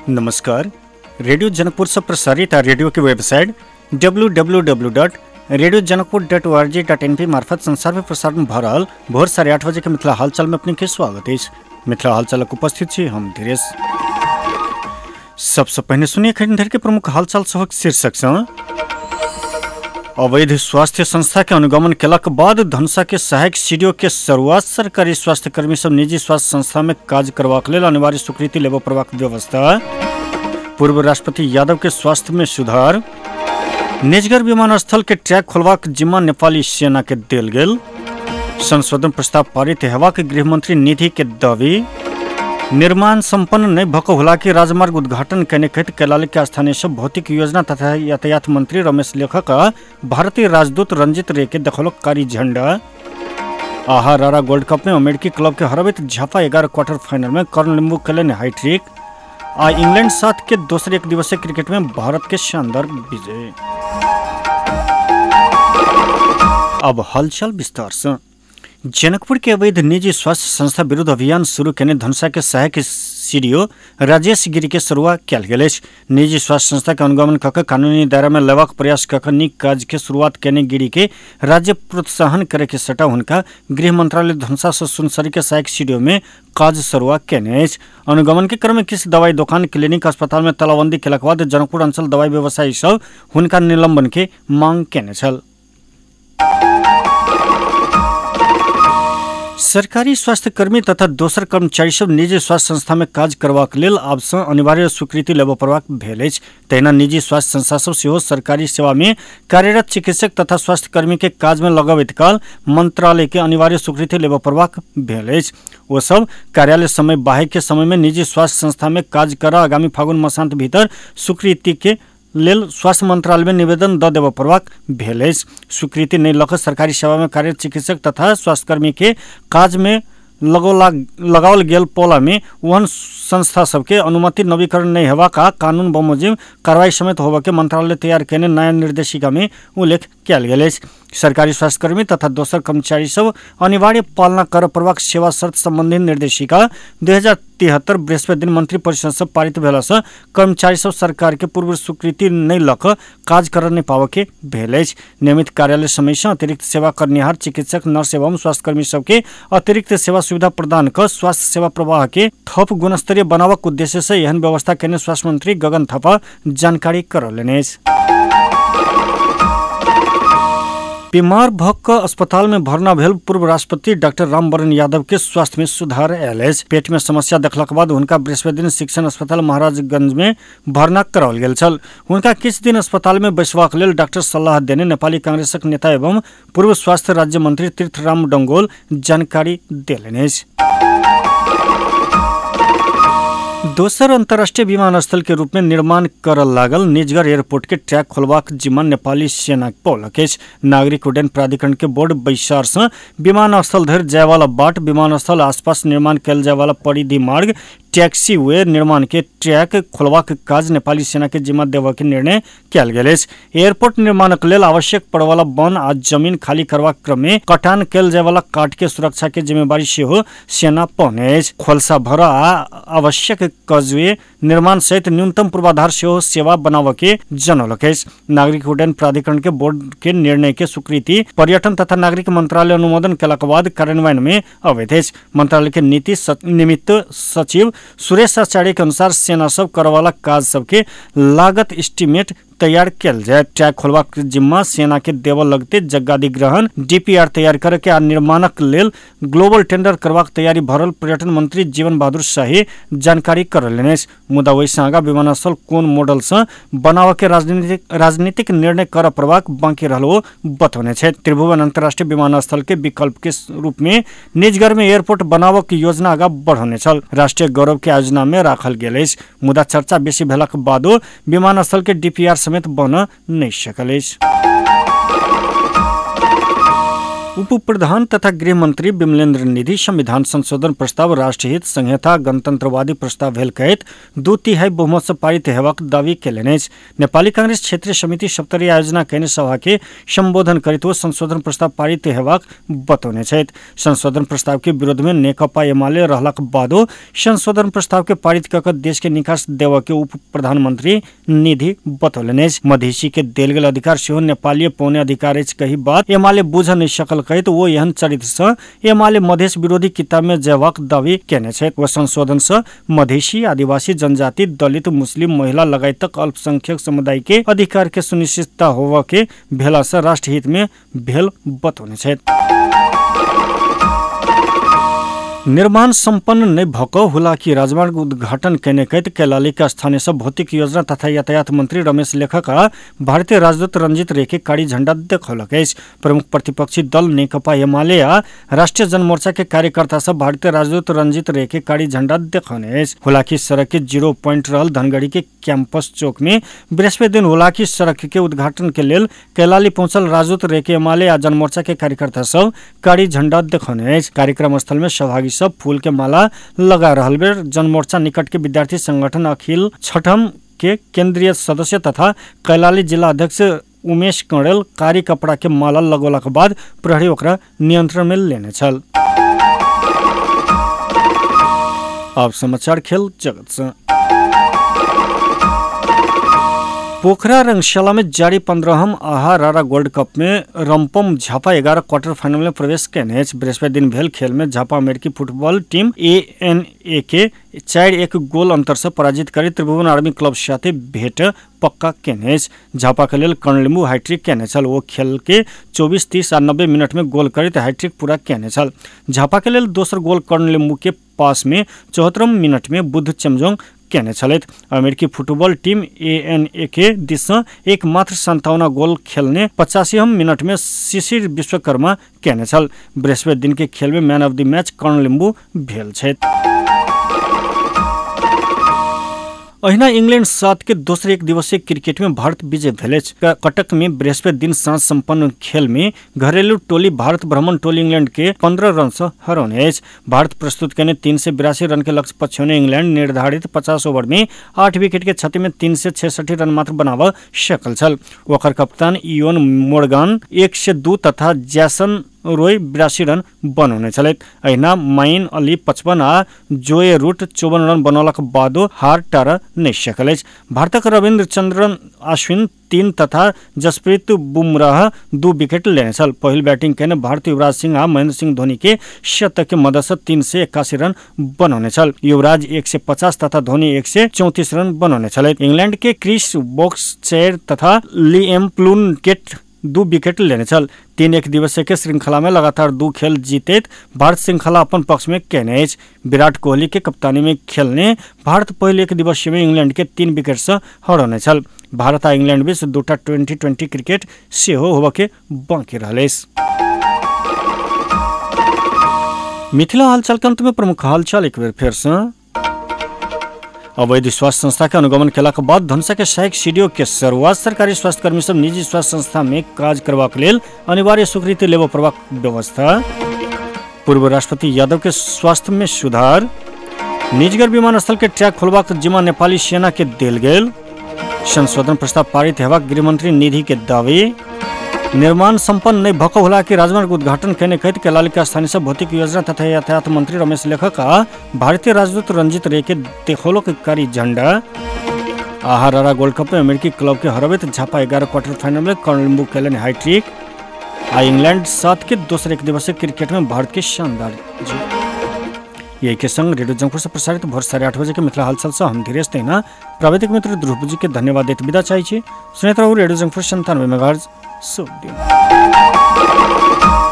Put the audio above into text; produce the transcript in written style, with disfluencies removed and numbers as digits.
नमस्कार। रेडियो जनकपुर से प्रसारित रेडियो की वेबसाइट www.radiojanakpur.org.np मार्फत संसार में प्रसारण भ रहल भोर 8:30 बजे के मिथिला हालचाल में अपने के स्वागत है। मिथिला हालचाल उपस्थित छी हम धीरेश। सबसे पहले सुनिए खंडर के प्रमुख हालचाल सबक शीर्षक से। अवैध स्वास्थ्य संस्था के अनुगमन केलाक बाद धनुषा के सहायक सीडीओ के शुरुआत सरकारी स्वास्थ्य कर्मी सब निजी स्वास्थ्य संस्था में काज करबाक लेल अनिवार्य स्वीकृति लेबऽ पड़बाक व्यवस्था। पूर्व राष्ट्रपति यादव के स्वास्थ्य में सुधार। निजगर विमानस्थल के ट्रैक खोलबाक जिम्मा नेपाली सेना के देल गेल। संशोधन प्रस्ताव पारित हेबाक गृहमंत्री निधि के दावी। निर्माण संपन्न नहीं भक होला के राजमार्ग उद्घाटन करने कहते कैलाली के स्थानीय सब भौतिक योजना तथा यातायात मंत्री रमेश लेखक भारतीय राजदूत रंजित रे के दखलक कारी झंडा। आहारारा गोल्ड कप में अमेरिकी क्लब के हरावित झापा 11 क्वार्टर फाइनल में कर्ण लिंबू कले ने हाईट्रिक। इंग्लैंड साथ के दूसरे एक दिवसीय क्रिकेट में भारत के शानदार विजय। अब हलचल विस्तार से। जनकपुर के अवैध निजी स्वास्थ्य संस्था विरुद्ध अभियान शुरू करने धनुषा के सहायक सीडीओ राजेश गिरी के शुरुआत कल गेल। निजी स्वास्थ्य संस्था के अनुगमन कऽ कानूनी दायरा में लेबाक प्रयास कऽ नीक काज के शुरुआत करने गिरी के राज्य प्रोत्साहन करे के सटा हुनका गृह मंत्रालय धनुषा से सुनसरी के सहायक सीडीओ में काज शुरुआत करने। अनुगमन के क्रम में किसी दवाई दुकान क्लिनिक अस्पताल में तालाबंदी केलाक बाद जनकपुर अंचल दवाई व्यवसायी सब हुनका निलंबन के मांग केने छल। सरकारी स्वास्थ्य कर्मी तथा दोसर कर्मचारी सब निजी स्वास्थ्य संस्था में काज करबाक लेल आब सँ अनिवार्य स्वीकृति लेबऽ पड़बाक भेल अछि। तहिना निजी स्वास्थ्य संस्था सब सेहो सरकारी सेवा में कार्यरत चिकित्सक तथा स्वास्थ्य कर्मी के काज में लगबैत काल मंत्रालय के अनिवार्य स्वीकृति लेबऽ पड़बाक भेल अछि। ओ सब कार्यालय समय बाहर के समय में निजी स्वास्थ्य संस्था में काज करऽ आगामी फागुन मासांत भीतर स्वीकृति के लेल स्वास्थ्य मंत्रालय में निवेदन द देबऽ पड़बाक भेल अछि। स्वीकृति नहीं लऽ सरकारी सेवा में कार्यरत चिकित्सक तथा स्वास्थ्यकर्मी के काज में लगाओल गेल पौला में ओहन संस्था सबके अनुमति नवीकरण नहीं हेबाक का कानून बमोजिम कार्रवाई समेत होबऽ के मंत्रालय तैयार करने नया निर्देशिका में उल्लेख कयल गेल अछि। सरकारी स्वास्थ्यकर्मी तथा दोसर कर्मचारी सब अनिवार्य पालना करऽ पड़बाक सेवा शर्त संबंधी निर्देशिका 2073 बृहस्पति दिन मंत्री परिषद से पारित भेला से कर्मचारी सब सरकार के पूर्व स्वीकृति नहीं लऽ काज करऽ नहीं पाबऽ के भेल अछि। नियमित कार्यालय समय से अतिरिक्त सेवा करनिहार चिकित्सक नर्स एवं स्वास्थ्यकर्मी सबके अतिरिक्त सेवा सुविधा प्रदान कर स्वास्थ्य सेवा प्रवाह के थप गुणस्तरीय बनावक उद्देश्य से एहन व्यवस्था करने स्वास्थ्य मंत्री गगन थापा जानकारी करौलनि। बीमार भऽ कऽ अस्पताल में भर्ना भेल पूर्व राष्ट्रपति डॉक्टर रामवरण यादव के स्वास्थ्य में सुधार आयल अछि। पेट में समस्या देखलाक बाद हुनका बृहस्पति दिन शिक्षण अस्पताल महाराजगंज में भर्ना कराओल गेल छल। हुनका किछु दिन अस्पताल में बैसबाक लेल डॉक्टर सलाह देने नेपाली कांग्रेसक नेता एवं पूर्व स्वास्थ्य राज्य मंत्री तीर्थराम डंगोल जानकारी देलनि अछि। दोसर अंतर्राष्ट्रीय विमानस्थल के रूप में निर्माण करल लागल निजगर एयरपोर्ट के ट्रैक खोलबाक जिम्मा नेपाली सेना पौलक अछि। नागरिक उड्डयन प्राधिकरण के बोर्ड बैसार से विमानस्थल धरि जाय वाला बाट, विमानस्थल आसपास निर्माण कयल जाय वाला परिधि मार्ग, टैक्सी वे निर्माण के ट्रैक खोलबाक काज नेपाली सेना के जिम्मा देबऽ के निर्णय कयल गेल अछि। एयरपोर्ट निर्माणक लेल आवश्यक पड़य वाला वन आ जमीन खाली करबाक क्रम में कटान कयल जाय वाला काट के सुरक्षा के जिम्मेवारी सेहो सेना पौने अछि। खोलसा भरऽ आ आवश्यक कजवे निर्माण सहित न्यूनतम पूर्वाधार सेहो सेवा बनावऽ के जनौलक अछि। नागरिक उड्डयन प्राधिकरण के बोर्ड के निर्णय के स्वीकृति पर्यटन तथा नागरिक मंत्रालय अनुमोदन केलाक बाद कार्यान्वयन में अवैध अछि। मंत्रालय के नीति निमित्त सचिव सुरेश आचार्य के अनुसार सेना सब करऽ वाला काज सबके लागत एस्टीमेट तैयार कयल जाय। ट्रैक खोलबाक जिम्मा सेना के देवल लगते जग्गाधिग्रहण डीपीआर तैयार करे के आ निर्माणक लेल ग्लोबल टेंडर करबाक तैयारी भरल पर्यटन मंत्री जीवन बहादुर शाही जानकारी करौलनि। मुदा वैसे आगा विमानस्थल कोन मॉडल से बनावऽ के राजनीतिक निर्णय करऽ पड़बाक बाकी रहलो बतौने छै। त्रिभुवन अंतर्राष्ट्रीय विमानस्थल के विकल्प के रूप में निजगर में एयरपोर्ट बनावऽ के योजना आगा बढ़ौने छल। राष्ट्रीय गौरव के योजना में राखल गेल अछि। मुदा चर्चा बेसी भेलाक बादो विमानस्थल के डीपीआर समेत बन नहीं सकल अछि। उप प्रधान तथा गृह मंत्री विमलेन्द्र निधि संविधान संशोधन प्रस्ताव राष्ट्रहित संहिता गणतन्त्रवादी प्रस्ताव भेल कहैत 2/3 बहुमत से पारित हेबाक दावी केलनि अछि। नेपाली कांग्रेस क्षेत्रीय समिति सप्तरी आयोजना कयने सभा के संबोधन करैत ओ संशोधन प्रस्ताव पारित हेबाक बतौने छथि। संशोधन प्रस्ताव के विरोध में नेकपा एमाले रहलाक बादो संशोधन प्रस्ताव के पारित कऽ कऽ देश के निकास देवा के उप प्रधानमंत्री निधि बतौलनि अछि। मधेसी के देल गेल अधिकार सेहो नेपाली पौने अधिकार अछि कही बात एमाले बुझ नहि सकल कहैत वो एहन चरित्र से एमाले मधेश विरोधी किताब में जयबाक दावी केने छथि। वो संशोधन से मधेसी आदिवासी जनजाति दलित मुस्लिम महिला लगायतक अल्पसंख्यक समुदाय के अधिकार के सुनिश्चितता होवा के भेला से राष्ट्रहित में भेल बतौने छथि। निर्माण संपन्न नहीं भक हुलाकी राजमार्ग उद्घाटन केने कहत कैलाली का स्थानीय सब भौतिक योजना तथा यातायात मंत्री रमेश लेखक भारतीय राजदूत रंजित रेखे काली झंडा देखौलक अछि। प्रमुख प्रतिपक्षी दल नेकपा एमाले आ राष्ट्रीय जनमोर्चा के कार्यकर्ता सब भारतीय राजदूत रंजित रेखे काली झंडा देखौने अछि। हुलाकी सड़क के 0 पॉइंट रहल धनगढ़ी के कैंपस चौक में बृहस्पति दिन हुलाकी सड़क के उद्घाटन के लेल कैलाली पहुंचल राजदूत रेखे एमाले आ जनमोर्चा के कार्यकर्ता सब काली झंडा देखौने अछि। कार्यक्रम स्थल में सहभागी सब फूल के माला लगा रहल बेर जनमोर्चा निकट के विद्यार्थी संगठन अखिल छठम के केंद्रीय सदस्य तथा कैलाली जिला अध्यक्ष उमेश कणेल कारी कपड़ा के माला लगौला के बाद प्रहरी ओकरा नियंत्रण में लेने छल। अब समाचार खेल जगत से। पोखरा रंगशाला में जारी 15हम आहा रारा गोल्ड कप में रम्पम झापा 11 क्वार्टर फाइनल में प्रवेश केने अछि। बृहस्पति दिन भेल खेल में झापा अमेरिकी फुटबॉल टीम ANA के 4-1 गोल अंतर से पराजित करी त्रिभुवन आर्मी क्लब साथे भेट पक्का केने अछि। झापा के लेल कर्णलिम्बू हैट्रिक केने छल। वो खेल के 24, 30 आ 90 मिनट में गोल करी हैट्रिक पूरा केने छल। झापा के लेल दोसर गोल कर्णलिम्बू के पास में 74 मिनट में बुद्ध चेमजोंग केने छलैथ। अमेरिकी फुटबॉल टीम ANA के दिस एक मात्र 57 गोल खेलने 85 मिनट में शिशिर विश्वकर्मा केने छल। बृहस्पति दिन के खेल में man of the match Karnalimbu भेल छथि। अहिना इंग्लैंड साथ के दोसर एक दिवसीय क्रिकेट में भारत विजय भेल। कटक में बृहस्पति दिन सांझ संपन्न खेल में घरेलू टोली भारत भ्रमण टोली इंग्लैंड के 15 रन से हरौने अछि। भारत प्रस्तुत करने 382 रन के लक्ष्य पछ्यौने इंग्लैंड निर्धारित 50 ओवर में 8 विकेट के क्षति में 366 रन मात्र बनावा सकल छल। ओकर कप्तान इयोन मोर्गान 102 तथा जैसन रोय 82 रन बनौने छलैथ। अहिना माइन अली 55 आ जोए रूट 54 रन बनौलाक बादो हार टारा नहीं सकल अछि। भारतक रविंद्र चंद्रन अश्विन 3 तथा जसप्रीत बुमराह 2 विकेट लेने छल। पहिल बैटिंग केने भारतीय युवराज सिंह आ महेंद्र सिंह धोनी के शतक के मदद से 381 रन बनौने छल। युवराज 150 तथा धोनी 134 रन बनौने छल। इंग्लैंड के क्रिस वोक्सचेर तथा लिएम प्लूनकेट 2 विकेट लेने छल। 3 एक दिवसीय के श्रृंखला में लगातार 2 खेल जीतैत भारत श्रृंखला अपन पक्ष में केने अछि। विराट कोहली के कप्तानी में खेलने भारत पहले एक दिवसीय में इंग्लैंड के 3 विकेट से हरौने छल। भारत आ इंग्लैंड बीच 2टा 2020 क्रिकेट सेहो होबे के बाकी रहल अछि। मिथिला हालचाल के अंत में प्रमुख हालचाल एक बेर फेर से। अवैध स्वास्थ्य संस्था के अनुगमन केला के बाद धनुषा के सहायक CDO के शुरुआत सरकारी स्वास्थ्य कर्मी सब निजी स्वास्थ्य संस्था में काज करबाक लेल अनिवार्य स्वीकृति लेबो पड़बाक व्यवस्था। पूर्व राष्ट्रपति यादव के स्वास्थ्य में सुधार। निजगर विमानस्थल के ट्रैक खोलबाक जिम्मा नेपाली सेना के देल गेल। संशोधन प्रस्ताव पारित हेबाक गृह मंत्री निधि के दावी। निर्माण संपन्न नहीं भक होला के राजमार्ग उद्घाटन कहने कहते कैलाली का स्थानीय सब भौतिक योजना तथा यातायात मंत्री रमेश लेखक आ भारतीय राजदूत रंजित रे के देखौलो के कारी झंडा। आहा रारा गोल्ड कप में अमेरिकी क्लब के हरबैत झापा 11 क्वार्टर फाइनल में कर्णलिम्बू केलन हैट्रिक। आ इंग्लैंड साथ के दोसर एक दिवसीय क्रिकेट में भारत के शानदार जीत। यही के संग रेडियो जंगपुर से प्रसारित भोर 8:30 बजे के मिथिला हालचाल से हम धीरेज तैना प्राविधिक मित्र ध्रुव जी के धन्यवाद देते विदा चाहिए। सुनते रहू रेडियो जंगपुर 97 मेगाहर्ट्ज। शुभ दिन।